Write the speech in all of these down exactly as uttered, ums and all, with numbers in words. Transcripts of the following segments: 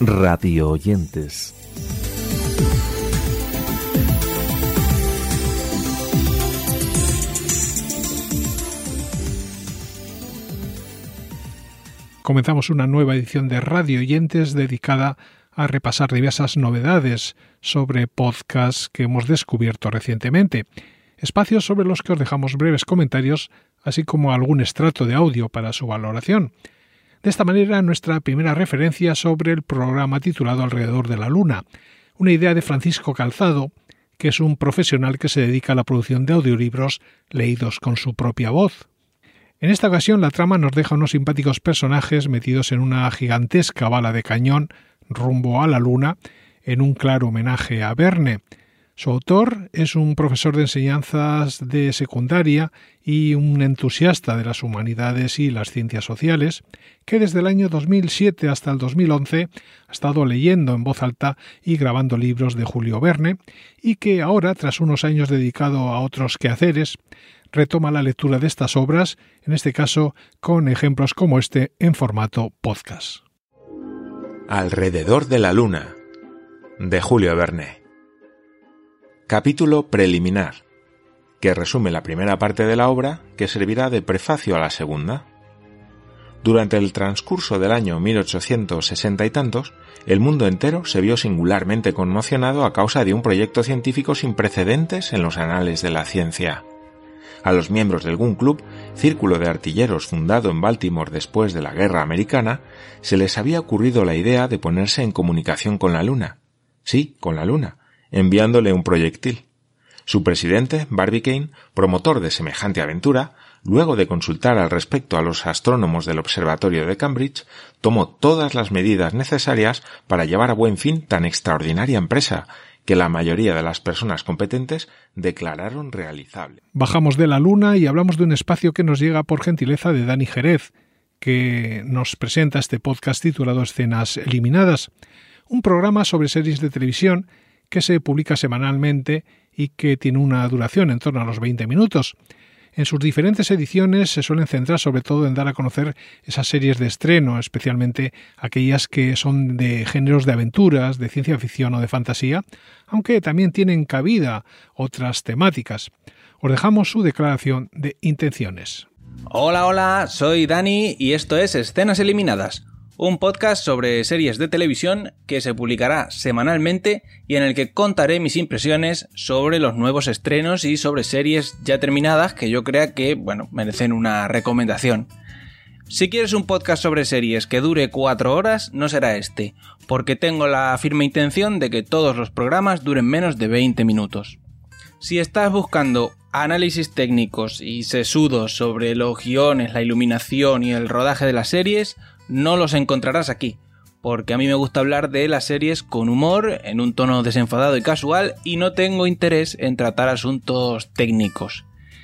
Radio oyentes. Comenzamos una nueva edición de Radio Oyentes dedicada a repasar diversas novedades sobre podcasts que hemos descubierto recientemente, espacios sobre los que os dejamos breves comentarios, así como algún extracto de audio para su valoración. De esta manera, nuestra primera referencia sobre el programa titulado Alrededor de la Luna, una idea de Francisco Calzado, que es un profesional que se dedica a la producción de audiolibros leídos con su propia voz. En esta ocasión, la trama nos deja unos simpáticos personajes metidos en una gigantesca bala de cañón rumbo a la Luna, en un claro homenaje a Verne. Su autor es un profesor de enseñanzas de secundaria y un entusiasta de las humanidades y las ciencias sociales, que desde el año dos mil siete hasta el dos mil once ha estado leyendo en voz alta y grabando libros de Julio Verne, y que ahora, tras unos años dedicado a otros quehaceres, retoma la lectura de estas obras, en este caso con ejemplos como este en formato podcast. Alrededor de la Luna, de Julio Verne. Capítulo preliminar, que resume la primera parte de la obra, que servirá de prefacio a la segunda. Durante el transcurso del año mil ochocientos sesenta y tantos, el mundo entero se vio singularmente conmocionado a causa de un proyecto científico sin precedentes en los anales de la ciencia. A los miembros del Gun Club, círculo de artilleros fundado en Baltimore después de la Guerra Americana, se les había ocurrido la idea de ponerse en comunicación con la Luna. Sí, con la Luna, enviándole un proyectil. Su presidente, Barbicane, promotor de semejante aventura, luego de consultar al respecto a los astrónomos del Observatorio de Cambridge, tomó todas las medidas necesarias para llevar a buen fin tan extraordinaria empresa, que la mayoría de las personas competentes declararon realizable. Bajamos de la Luna y hablamos de un espacio que nos llega por gentileza de Dani Jerez, que nos presenta este podcast titulado Escenas Eliminadas, un programa sobre series de televisión que se publica semanalmente y que tiene una duración en torno a los veinte minutos. En sus diferentes ediciones se suelen centrar sobre todo en dar a conocer esas series de estreno, especialmente aquellas que son de géneros de aventuras, de ciencia ficción o de fantasía, aunque también tienen cabida otras temáticas. Os dejamos su declaración de intenciones. Hola, hola, soy Dani y esto es Escenas Eliminadas, un podcast sobre series de televisión que se publicará semanalmente y en el que contaré mis impresiones sobre los nuevos estrenos y sobre series ya terminadas que yo crea que, bueno, merecen una recomendación. Si quieres un podcast sobre series que dure cuatro horas, no será este, porque tengo la firme intención de que todos los programas duren menos de veinte minutos. Si estás buscando análisis técnicos y sesudos sobre los guiones, la iluminación y el rodaje de las series, no los encontrarás aquí, porque a mí me gusta hablar de las series con humor, en un tono desenfadado y casual, y no tengo interés en tratar asuntos técnicos.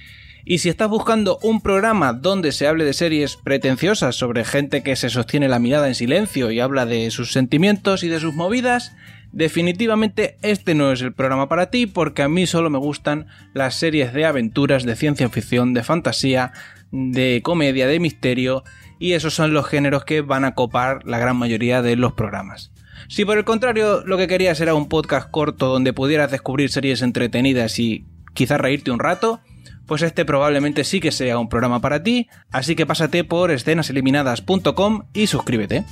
Y si estás buscando un programa donde se hable de series pretenciosas sobre gente que se sostiene la mirada en silencio y habla de sus sentimientos y de sus movidas, definitivamente este no es el programa para ti, porque a mí solo me gustan las series de aventuras, de ciencia ficción, de fantasía, de comedia, de misterio, y esos son los géneros que van a copar la gran mayoría de los programas. Si por el contrario lo que querías era un podcast corto donde pudieras descubrir series entretenidas y quizás reírte un rato, pues este probablemente sí que sea un programa para ti, así que pásate por escenas eliminadas punto com y suscríbete.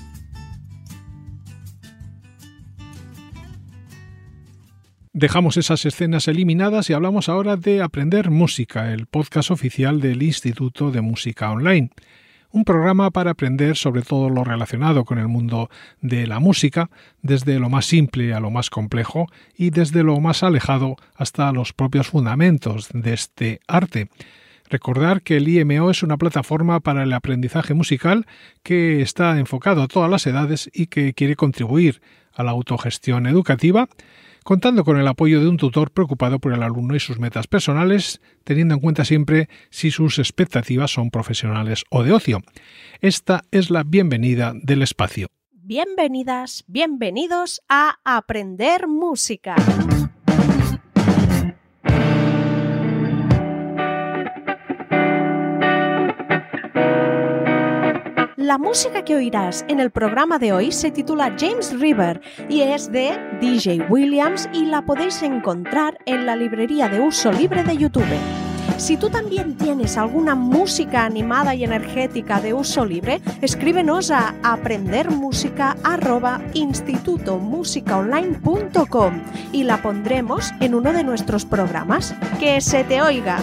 Dejamos esas escenas eliminadas y hablamos ahora de Aprender Música, el podcast oficial del Instituto de Música Online. Un programa para aprender sobre todo lo relacionado con el mundo de la música, desde lo más simple a lo más complejo y desde lo más alejado hasta los propios fundamentos de este arte. Recordar que el I M O es una plataforma para el aprendizaje musical que está enfocado a todas las edades y que quiere contribuir a la autogestión educativa, contando con el apoyo de un tutor preocupado por el alumno y sus metas personales, teniendo en cuenta siempre si sus expectativas son profesionales o de ocio. Esta es la bienvenida del espacio. Bienvenidas, bienvenidos a Aprender Música. La música que oirás en el programa de hoy se titula James River y es de D J Williams y la podéis encontrar en la librería de uso libre de YouTube. Si tú también tienes alguna música animada y energética de uso libre, escríbenos a aprendermusica arroba instituto musica online punto com y la pondremos en uno de nuestros programas. ¡Que se te oiga!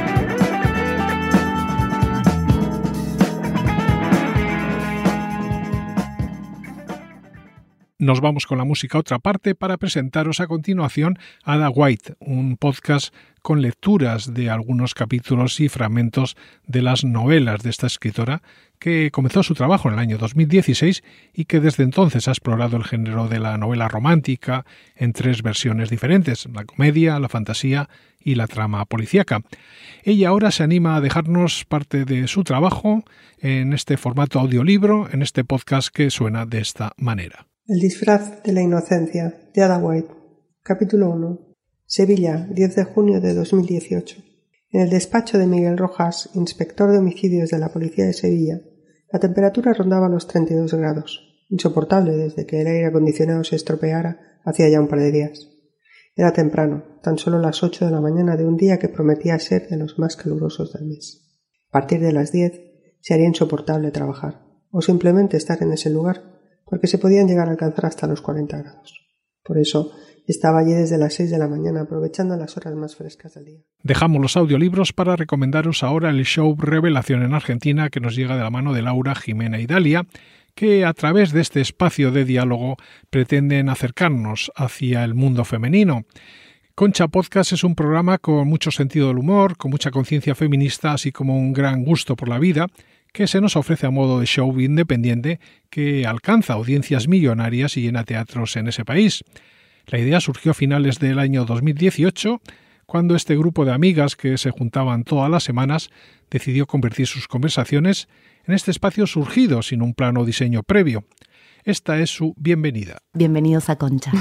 Nos vamos con la música a otra parte para presentaros a continuación Ada White, un podcast con lecturas de algunos capítulos y fragmentos de las novelas de esta escritora que comenzó su trabajo en el año dos mil dieciséis y que desde entonces ha explorado el género de la novela romántica en tres versiones diferentes, la comedia, la fantasía y la trama policíaca. Ella ahora se anima a dejarnos parte de su trabajo en este formato audiolibro, en este podcast que suena de esta manera. El disfraz de la inocencia, de Ada White. Capítulo uno. Sevilla, diez de junio de dos mil dieciocho. En el despacho de Miguel Rojas, inspector de homicidios de la policía de Sevilla, la temperatura rondaba los treinta y dos grados, insoportable desde que el aire acondicionado se estropeara hacía ya un par de días. Era temprano, tan solo las ocho de la mañana de un día que prometía ser de los más calurosos del mes. A partir de las diez se haría insoportable trabajar, o simplemente estar en ese lugar, porque se podían llegar a alcanzar hasta los cuarenta grados. Por eso estaba allí desde las seis de la mañana, aprovechando las horas más frescas del día. Dejamos los audiolibros para recomendaros ahora el show Revelación en Argentina, que nos llega de la mano de Laura, Jimena y Dalia, que a través de este espacio de diálogo pretenden acercarnos hacia el mundo femenino. Concha Podcast es un programa con mucho sentido del humor, con mucha conciencia feminista, así como un gran gusto por la vida, que se nos ofrece a modo de show independiente que alcanza audiencias millonarias y llena teatros en ese país. La idea surgió a finales del año dos mil dieciocho, cuando este grupo de amigas que se juntaban todas las semanas decidió convertir sus conversaciones en este espacio surgido sin un plano o diseño previo. Esta es su bienvenida. Bienvenidos a Concha.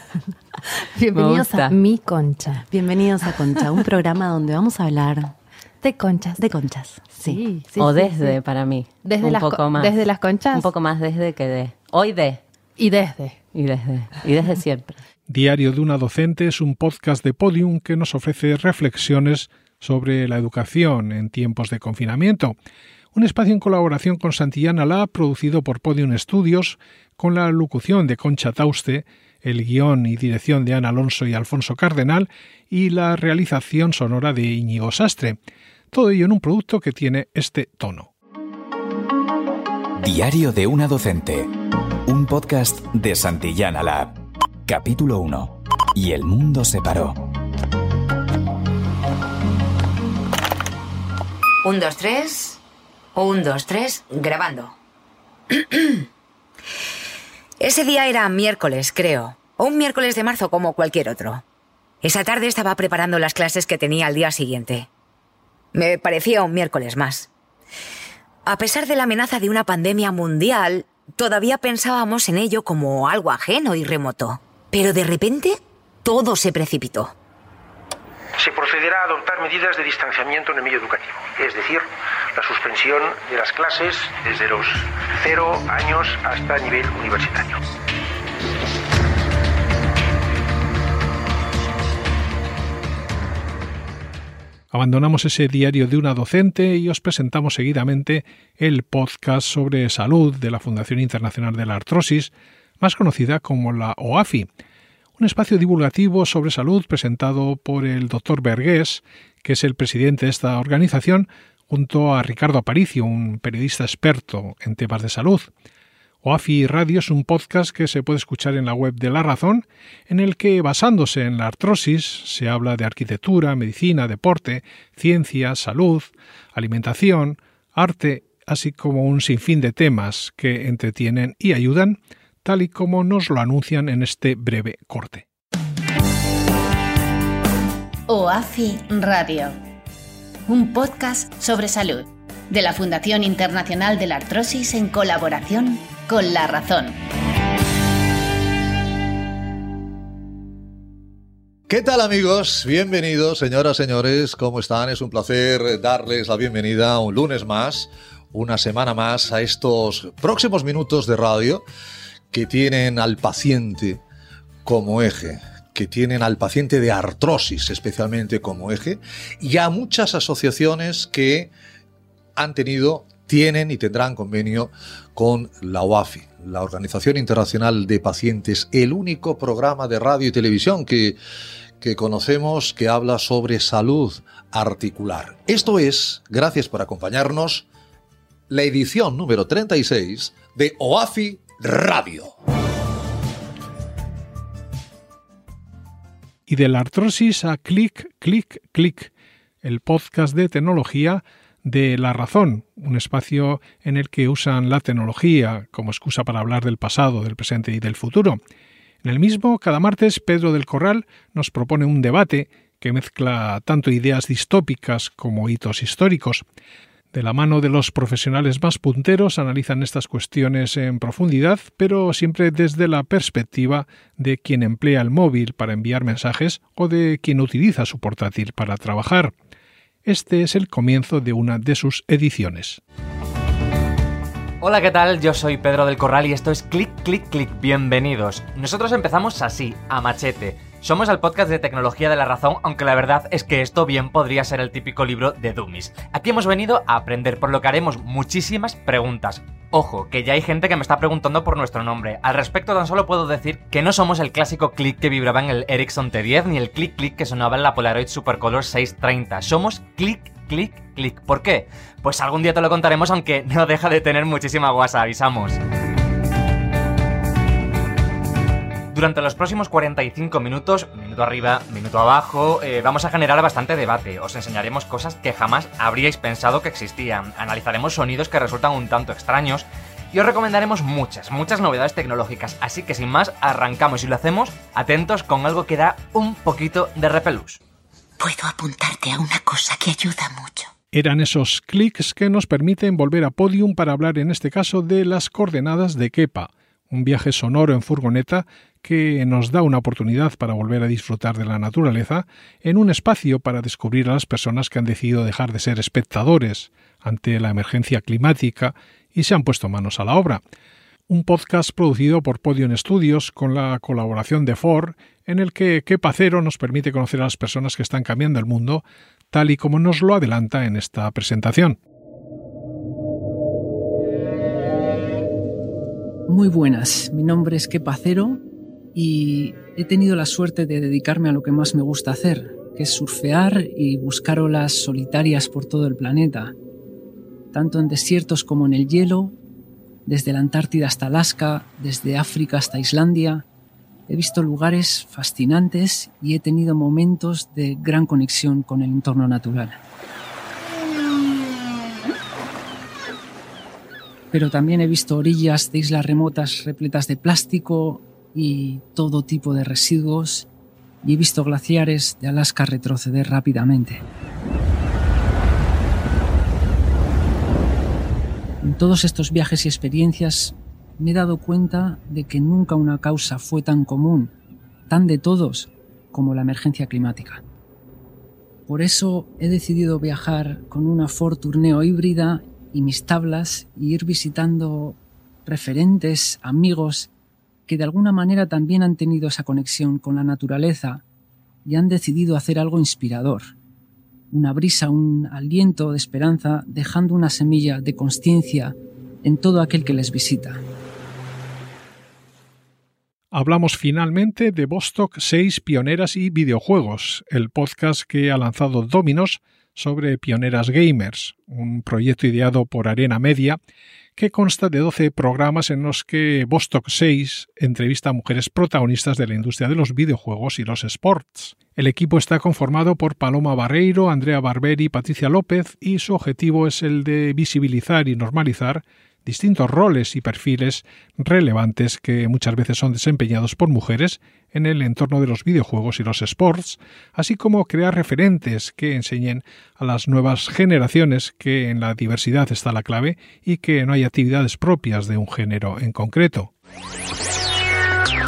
Bienvenidos a Mi Concha. Bienvenidos a Concha, un programa donde vamos a hablar de conchas. De conchas, sí. sí, sí o sí, desde, sí. para mí. Desde un las, poco más. Desde las conchas. Un poco más desde que de. Hoy de. Y desde. Y desde. Y desde siempre. Diario de una docente es un podcast de Podium que nos ofrece reflexiones sobre la educación en tiempos de confinamiento. Un espacio en colaboración con Santillana Lab, producido por Podium Studios, con la locución de Concha Tauste, el guión y dirección de Ana Alonso y Alfonso Cardenal y la realización sonora de Íñigo Sastre. Todo ello en un producto que tiene este tono. Diario de una docente. Un podcast de Santillana Lab. Capítulo uno. Y el mundo se paró. Un, dos, tres. Un, dos, tres. Grabando. Ese día era miércoles, creo. O un miércoles de marzo como cualquier otro. Esa tarde estaba preparando las clases que tenía al día siguiente. Me parecía un miércoles más. A pesar de la amenaza de una pandemia mundial, todavía pensábamos en ello como algo ajeno y remoto. Pero de repente, todo se precipitó. Se procederá a adoptar medidas de distanciamiento en el medio educativo, es decir, la suspensión de las clases desde los cero años hasta nivel universitario. Abandonamos ese diario de una docente y os presentamos seguidamente el podcast sobre salud de la Fundación Internacional de la Artrosis, más conocida como la O A F I, un espacio divulgativo sobre salud presentado por el doctor Vergés, que es el presidente de esta organización, junto a Ricardo Aparicio, un periodista experto en temas de salud. O A F I Radio es un podcast que se puede escuchar en la web de La Razón, en el que, basándose en la artrosis, se habla de arquitectura, medicina, deporte, ciencia, salud, alimentación, arte, así como un sinfín de temas que entretienen y ayudan, tal y como nos lo anuncian en este breve corte. O A F I Radio, un podcast sobre salud de la Fundación Internacional de la Artrosis en colaboración con La Razón. ¿Qué tal, amigos? Bienvenidos, señoras, señores, ¿cómo están? Es un placer darles la bienvenida un lunes más, una semana más a estos próximos minutos de radio que tienen al paciente como eje, que tienen al paciente de artrosis especialmente como eje, y a muchas asociaciones que han tenido, tienen y tendrán convenio con la O A F I, la Organización Internacional de Pacientes, el único programa de radio y televisión que, que conocemos que habla sobre salud articular. Esto es, gracias por acompañarnos, la edición número treinta y seis de O A F I Radio. Y de la artrosis a Clic, Clic, Clic, el podcast de tecnología de La Razón, un espacio en el que usan la tecnología como excusa para hablar del pasado, del presente y del futuro. En el mismo, cada martes, Pedro del Corral nos propone un debate que mezcla tanto ideas distópicas como hitos históricos. De la mano de los profesionales más punteros analizan estas cuestiones en profundidad, pero siempre desde la perspectiva de quien emplea el móvil para enviar mensajes o de quien utiliza su portátil para trabajar. Este es el comienzo de una de sus ediciones. Hola, ¿qué tal? Yo soy Pedro del Corral y esto es Clic, Clic, Clic. Bienvenidos. Nosotros empezamos así, a machete. Somos el podcast de tecnología de La Razón, aunque la verdad es que esto bien podría ser el típico libro de dummies. Aquí hemos venido a aprender, por lo que haremos muchísimas preguntas. Ojo, que ya hay gente que me está preguntando por nuestro nombre. Al respecto tan solo puedo decir que no somos el clásico clic que vibraba en el Ericsson T diez ni el clic clic que sonaba en la Polaroid Supercolor seiscientos treinta. Somos clic, clic, clic. ¿Por qué? Pues algún día te lo contaremos, aunque no deja de tener muchísima guasa, avisamos. Durante los próximos cuarenta y cinco minutos, minuto arriba, minuto abajo, eh, vamos a generar bastante debate. Os enseñaremos cosas que jamás habríais pensado que existían, analizaremos sonidos que resultan un tanto extraños y os recomendaremos muchas, muchas novedades tecnológicas. Así que sin más, arrancamos y lo hacemos atentos con algo que da un poquito de repelús. Puedo apuntarte a una cosa que ayuda mucho. Eran esos clics que nos permiten volver a Podium para hablar en este caso de las coordenadas de Kepa, un viaje sonoro en furgoneta que nos da una oportunidad para volver a disfrutar de la naturaleza en un espacio para descubrir a las personas que han decidido dejar de ser espectadores ante la emergencia climática y se han puesto manos a la obra. Un podcast producido por Podium Studios con la colaboración de Ford, en el que Kepa Cero nos permite conocer a las personas que están cambiando el mundo, tal y como nos lo adelanta en esta presentación. Muy buenas, mi nombre es Kepa Cero y he tenido la suerte de dedicarme a lo que más me gusta hacer, que es surfear y buscar olas solitarias por todo el planeta, tanto en desiertos como en el hielo, desde la Antártida hasta Alaska, desde África hasta Islandia. He visto lugares fascinantes y he tenido momentos de gran conexión con el entorno natural. Pero también he visto orillas de islas remotas repletas de plástico y todo tipo de residuos, y he visto glaciares de Alaska retroceder rápidamente. En todos estos viajes y experiencias me he dado cuenta de que nunca una causa fue tan común, tan de todos, como la emergencia climática. Por eso he decidido viajar con una Ford Tourneo híbrida y mis tablas y ir visitando referentes, amigos que de alguna manera también han tenido esa conexión con la naturaleza y han decidido hacer algo inspirador, una brisa, un aliento de esperanza, dejando una semilla de consciencia en todo aquel que les visita. Hablamos finalmente de Vostok seis Pioneras y Videojuegos, el podcast que ha lanzado Dominos sobre Pioneras Gamers, un proyecto ideado por Arena Media que consta de doce programas en los que Vostok seis entrevista a mujeres protagonistas de la industria de los videojuegos y los sports. El equipo está conformado por Paloma Barreiro, Andrea Barberi y Patricia López y su objetivo es el de visibilizar y normalizar distintos roles y perfiles relevantes que muchas veces son desempeñados por mujeres en el entorno de los videojuegos y los sports, así como crear referentes que enseñen a las nuevas generaciones que en la diversidad está la clave y que no hay actividades propias de un género en concreto.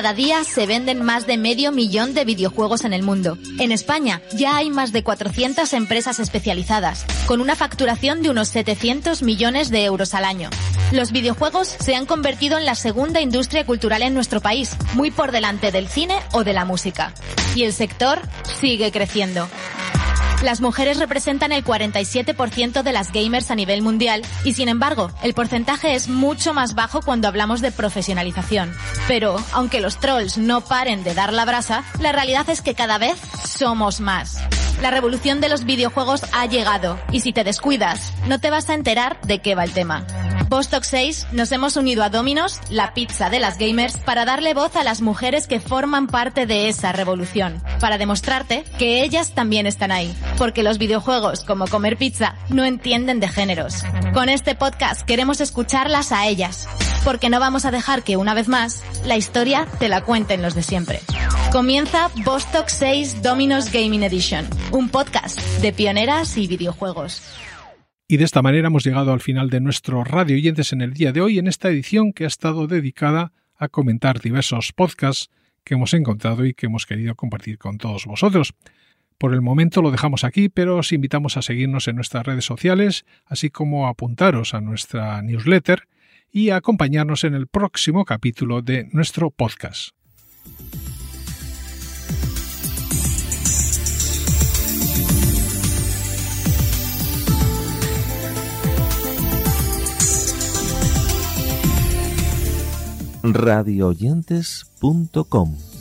Cada día se venden más de medio millón de videojuegos en el mundo. En España ya hay más de cuatrocientas empresas especializadas, con una facturación de unos setecientos millones de euros al año. Los videojuegos se han convertido en la segunda industria cultural en nuestro país, muy por delante del cine o de la música. Y el sector sigue creciendo. Las mujeres representan el cuarenta y siete por ciento de las gamers a nivel mundial y, sin embargo, el porcentaje es mucho más bajo cuando hablamos de profesionalización. Pero, aunque los trolls no paren de dar la brasa, la realidad es que cada vez somos más. La revolución de los videojuegos ha llegado y si te descuidas, no te vas a enterar de qué va el tema. Vostok seis nos hemos unido a Domino's, la pizza de las gamers, para darle voz a las mujeres que forman parte de esa revolución, para demostrarte que ellas también están ahí, porque los videojuegos, como comer pizza, no entienden de géneros. Con este podcast queremos escucharlas a ellas, porque no vamos a dejar que, una vez más, la historia te la cuenten los de siempre. Comienza Vostok seis Domino's Gaming Edition, un podcast de pioneras y videojuegos. Y de esta manera hemos llegado al final de nuestro Radio Oyentes en el día de hoy, en esta edición que ha estado dedicada a comentar diversos podcasts que hemos encontrado y que hemos querido compartir con todos vosotros. Por el momento lo dejamos aquí, pero os invitamos a seguirnos en nuestras redes sociales, así como a apuntaros a nuestra newsletter y a acompañarnos en el próximo capítulo de nuestro podcast. radio oyentes punto com